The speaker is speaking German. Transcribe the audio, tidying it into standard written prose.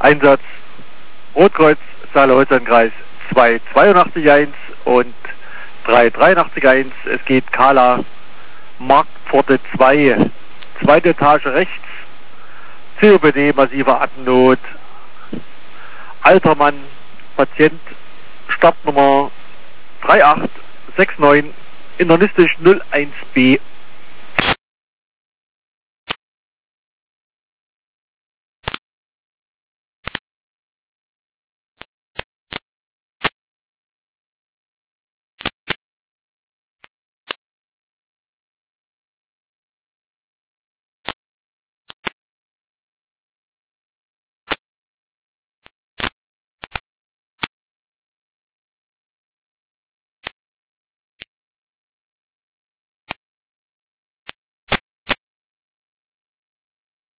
Einsatz Rotkreuz Saale-Holstein-Kreis 282-1 und 383-1. Es geht Kala, Marktpforte 2, zweite Etage rechts, COPD, massiver Atemnot, alter Mann, Patient, Startnummer 3869, internistisch 01B